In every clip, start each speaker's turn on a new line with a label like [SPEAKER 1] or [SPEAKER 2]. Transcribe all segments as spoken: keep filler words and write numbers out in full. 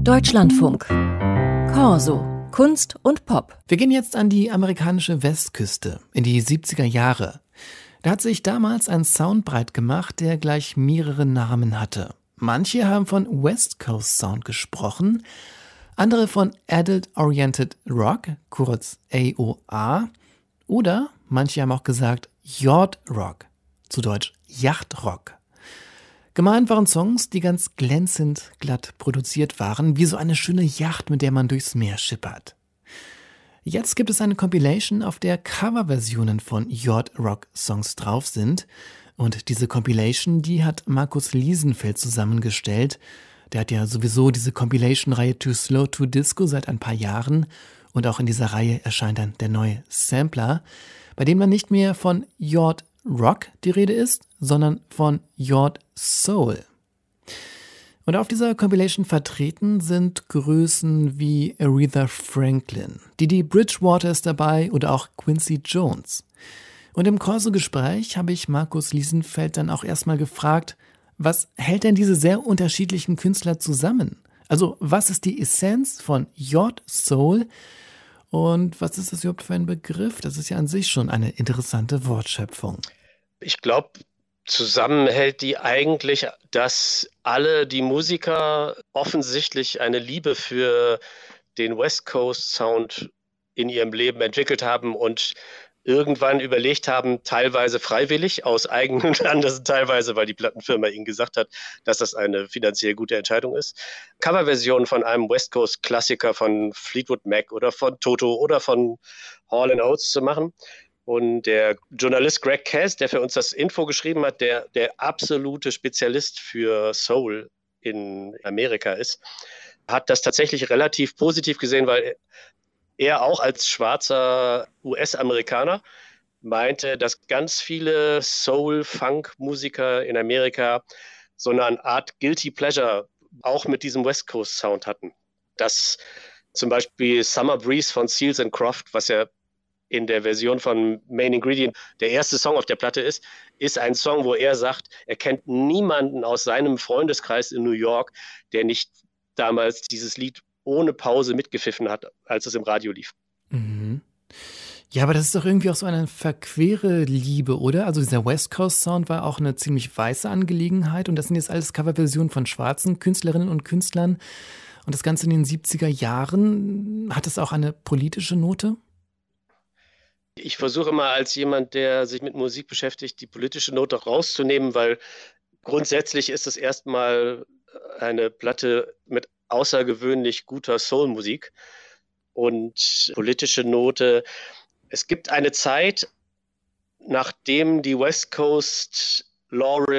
[SPEAKER 1] Deutschlandfunk. Corso. Kunst und Pop.
[SPEAKER 2] Wir gehen jetzt an die amerikanische Westküste, in die siebziger Jahre. Da hat sich damals ein Sound breit gemacht, der gleich mehrere Namen hatte. Manche haben von West Coast Sound gesprochen, andere von Adult Oriented Rock, kurz A O A, oder manche haben auch gesagt Yacht Rock, zu Deutsch Yachtrock. Gemeint waren Songs, die ganz glänzend glatt produziert waren, wie so eine schöne Yacht, mit der man durchs Meer schippert. Jetzt gibt es eine Compilation, auf der Coverversionen von Yacht-Rock-Songs drauf sind. Und diese Compilation, die hat Markus Liesenfeld zusammengestellt. Der hat ja sowieso diese Compilation-Reihe Too Slow to Disco seit ein paar Jahren. Und auch in dieser Reihe erscheint dann der neue Sampler, bei dem dann nicht mehr von Yacht Rock die Rede ist, sondern von Yacht Soul. Und auf dieser Compilation vertreten sind Größen wie Aretha Franklin, Didi Bridgewater ist dabei oder auch Quincy Jones. Und im Corso-Gespräch habe ich Markus Liesenfeld dann auch erstmal gefragt, was hält denn diese sehr unterschiedlichen Künstler zusammen? Also was ist die Essenz von Yacht Soul? Und was ist das überhaupt für ein Begriff? Das ist ja an sich schon eine interessante Wortschöpfung.
[SPEAKER 3] Ich glaube, zusammenhält die eigentlich, dass alle die Musiker offensichtlich eine Liebe für den West Coast Sound in ihrem Leben entwickelt haben und irgendwann überlegt haben, teilweise freiwillig, aus eigenen Anlässen, teilweise, weil die Plattenfirma ihnen gesagt hat, dass das eine finanziell gute Entscheidung ist, Coverversionen von einem West Coast Klassiker von Fleetwood Mac oder von Toto oder von Hall and Oates zu machen. Und der Journalist Greg Cass, der für uns das Info geschrieben hat, der der absolute Spezialist für Soul in Amerika ist, hat das tatsächlich relativ positiv gesehen, weil er auch als schwarzer U S-Amerikaner meinte, dass ganz viele Soul-Funk-Musiker in Amerika so eine Art Guilty Pleasure auch mit diesem West Coast Sound hatten. Dass zum Beispiel Summer Breeze von Seals and Croft, was ja in der Version von Main Ingredient der erste Song auf der Platte ist, ist ein Song, wo er sagt, er kennt niemanden aus seinem Freundeskreis in New York, der nicht damals dieses Lied ohne Pause mitgepfiffen hat, als es im Radio lief.
[SPEAKER 2] Mhm. Ja, aber das ist doch irgendwie auch so eine verquere Liebe, oder? Also dieser West Coast Sound war auch eine ziemlich weiße Angelegenheit und das sind jetzt alles Coverversionen von schwarzen Künstlerinnen und Künstlern. Und das Ganze in den siebziger Jahren, hat es auch eine politische Note?
[SPEAKER 3] Ich versuche immer als jemand, der sich mit Musik beschäftigt, die politische Note rauszunehmen, weil grundsätzlich ist es erstmal eine Platte mit außergewöhnlich guter Soul-Musik und politische Note. Es gibt eine Zeit, nachdem die West Coast Laurel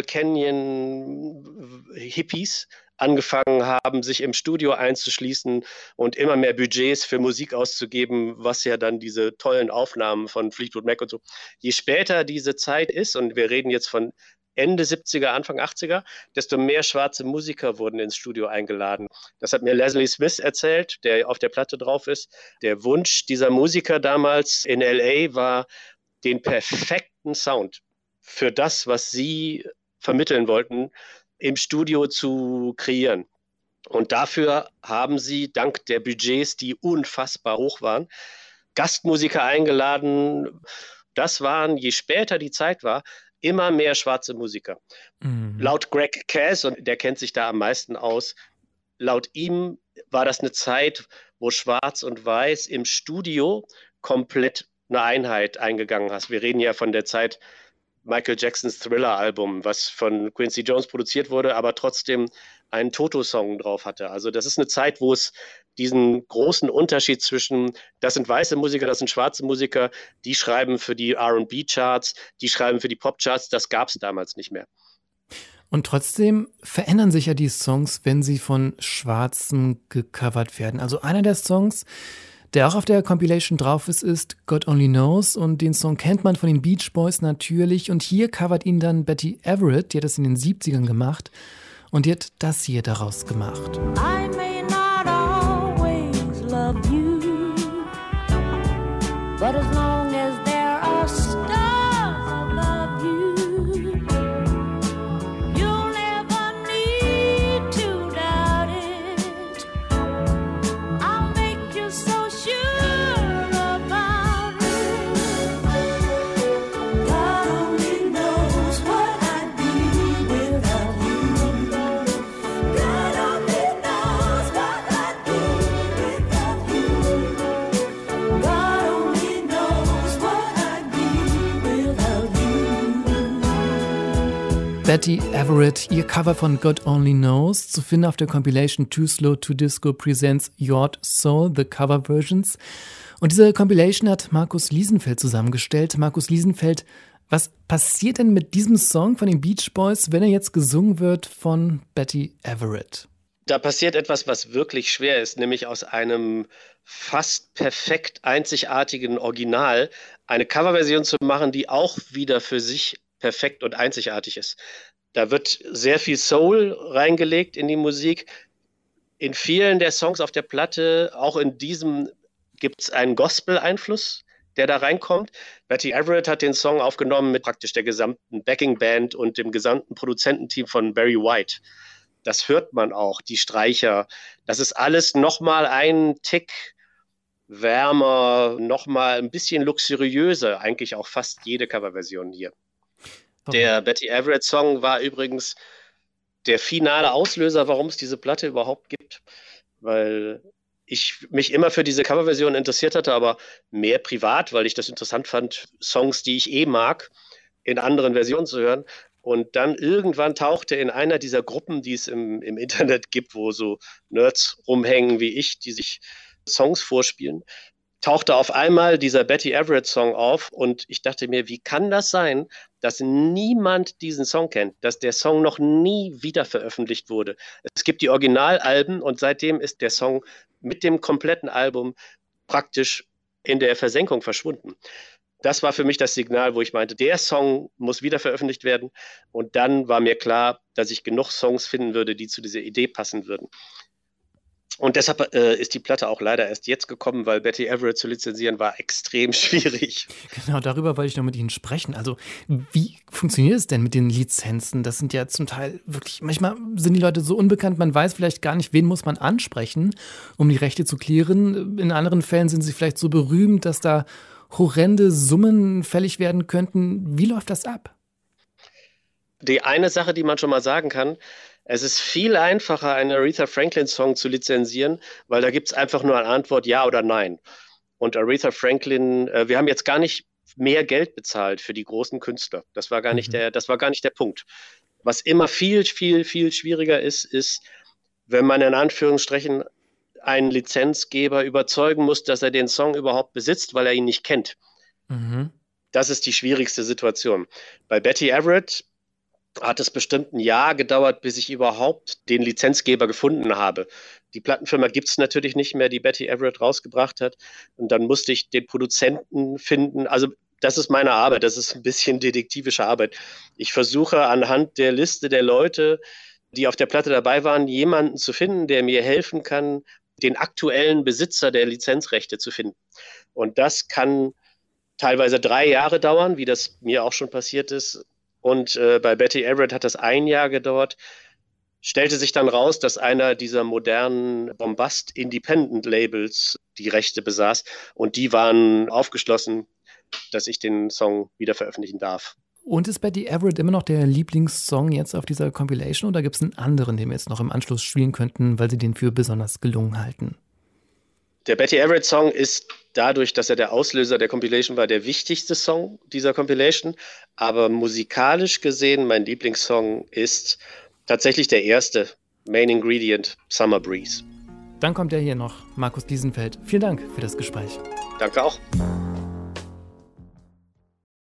[SPEAKER 3] Canyon Hippies angefangen haben, sich im Studio einzuschließen und immer mehr Budgets für Musik auszugeben, was ja dann diese tollen Aufnahmen von Fleetwood Mac und so. Je später diese Zeit ist, und wir reden jetzt von Ende siebziger, Anfang achtziger, desto mehr schwarze Musiker wurden ins Studio eingeladen. Das hat mir Leslie Smith erzählt, der auf der Platte drauf ist. Der Wunsch dieser Musiker damals in L A war, den perfekten Sound für das, was sie vermitteln wollten, im Studio zu kreieren. Und dafür haben sie, dank der Budgets, die unfassbar hoch waren, Gastmusiker eingeladen. Das waren, je später die Zeit war, immer mehr schwarze Musiker. Mhm. Laut Greg Cass, und der kennt sich da am meisten aus, laut ihm war das eine Zeit, wo Schwarz und Weiß im Studio komplett eine Einheit eingegangen ist. Wir reden ja von der Zeit Michael Jacksons Thriller-Album, was von Quincy Jones produziert wurde, aber trotzdem einen Toto-Song drauf hatte. Also das ist eine Zeit, wo es diesen großen Unterschied zwischen, das sind weiße Musiker, das sind schwarze Musiker, die schreiben für die R und B-Charts, die schreiben für die Pop-Charts, das gab es damals nicht mehr.
[SPEAKER 2] Und trotzdem verändern sich ja die Songs, wenn sie von Schwarzen gecovert werden. Also einer der Songs, der auch auf der Compilation drauf ist, ist God Only Knows und den Song kennt man von den Beach Boys natürlich und hier covert ihn dann Betty Everett, die hat das in den siebzigern gemacht und die hat das hier daraus gemacht.
[SPEAKER 4] I may not always love you, but as long as there are stars above you, you'll never need to doubt it.
[SPEAKER 2] Betty Everett, ihr Cover von God Only Knows, zu finden auf der Compilation Too Slow to Disco presents Your Soul, the Cover Versions. Und diese Compilation hat Markus Liesenfeld zusammengestellt. Markus Liesenfeld, was passiert denn mit diesem Song von den Beach Boys, wenn er jetzt gesungen wird von Betty Everett?
[SPEAKER 3] Da passiert etwas, was wirklich schwer ist, nämlich aus einem fast perfekt einzigartigen Original eine Coverversion zu machen, die auch wieder für sich perfekt und einzigartig ist. Da wird sehr viel Soul reingelegt in die Musik. In vielen der Songs auf der Platte, auch in diesem, gibt es einen Gospel-Einfluss, der da reinkommt. Betty Everett hat den Song aufgenommen mit praktisch der gesamten Backing-Band und dem gesamten Produzententeam von Barry White. Das hört man auch, die Streicher. Das ist alles nochmal ein Tick wärmer, nochmal ein bisschen luxuriöser, eigentlich auch fast jede Coverversion hier. Der Betty Everett-Song war übrigens der finale Auslöser, warum es diese Platte überhaupt gibt, weil ich mich immer für diese Coverversion interessiert hatte, aber mehr privat, weil ich das interessant fand, Songs, die ich eh mag, in anderen Versionen zu hören. Und dann irgendwann tauchte in einer dieser Gruppen, die es im, im Internet gibt, wo so Nerds rumhängen wie ich, die sich Songs vorspielen, tauchte auf einmal dieser Betty Everett-Song auf und ich dachte mir, wie kann das sein, dass niemand diesen Song kennt, dass der Song noch nie wieder veröffentlicht wurde. Es gibt die Originalalben und seitdem ist der Song mit dem kompletten Album praktisch in der Versenkung verschwunden. Das war für mich das Signal, wo ich meinte, der Song muss wieder veröffentlicht werden. Und dann war mir klar, dass ich genug Songs finden würde, die zu dieser Idee passen würden. Und deshalb äh, ist die Platte auch leider erst jetzt gekommen, weil Betty Everett zu lizenzieren war extrem schwierig.
[SPEAKER 2] Genau, darüber wollte ich noch mit Ihnen sprechen. Also wie funktioniert es denn mit den Lizenzen? Das sind ja zum Teil wirklich, manchmal sind die Leute so unbekannt, man weiß vielleicht gar nicht, wen muss man ansprechen, um die Rechte zu klären. In anderen Fällen sind sie vielleicht so berühmt, dass da horrende Summen fällig werden könnten. Wie läuft das ab?
[SPEAKER 3] Die eine Sache, die man schon mal sagen kann, es ist viel einfacher, einen Aretha Franklin-Song zu lizenzieren, weil da gibt es einfach nur eine Antwort Ja oder Nein. Und Aretha Franklin, äh, wir haben jetzt gar nicht mehr Geld bezahlt für die großen Künstler. Das war gar nicht der, das war gar nicht der Punkt. Was immer viel, viel, viel schwieriger ist, ist, wenn man in Anführungsstrichen einen Lizenzgeber überzeugen muss, dass er den Song überhaupt besitzt, weil er ihn nicht kennt. Mhm. Das ist die schwierigste Situation. Bei Betty Everett hat es bestimmt ein Jahr gedauert, bis ich überhaupt den Lizenzgeber gefunden habe. Die Plattenfirma gibt es natürlich nicht mehr, die Betty Everett rausgebracht hat. Und dann musste ich den Produzenten finden. Also das ist meine Arbeit, das ist ein bisschen detektivische Arbeit. Ich versuche anhand der Liste der Leute, die auf der Platte dabei waren, jemanden zu finden, der mir helfen kann, den aktuellen Besitzer der Lizenzrechte zu finden. Und das kann teilweise drei Jahre dauern, wie das mir auch schon passiert ist. Und äh, bei Betty Everett hat das ein Jahr gedauert. Stellte sich dann raus, dass einer dieser modernen Bombast-Independent-Labels die Rechte besaß. Und die waren aufgeschlossen, dass ich den Song wieder veröffentlichen darf.
[SPEAKER 2] Und ist Betty Everett immer noch der Lieblingssong jetzt auf dieser Compilation oder gibt es einen anderen, den wir jetzt noch im Anschluss spielen könnten, weil Sie den für besonders gelungen halten?
[SPEAKER 3] Der Betty Everett-Song ist dadurch, dass er der Auslöser der Compilation war, der wichtigste Song dieser Compilation. Aber musikalisch gesehen, mein Lieblingssong ist tatsächlich der erste, Main Ingredient, Summer Breeze.
[SPEAKER 2] Dann kommt er hier noch, Markus Liesenfeld. Vielen Dank für das Gespräch.
[SPEAKER 3] Danke auch.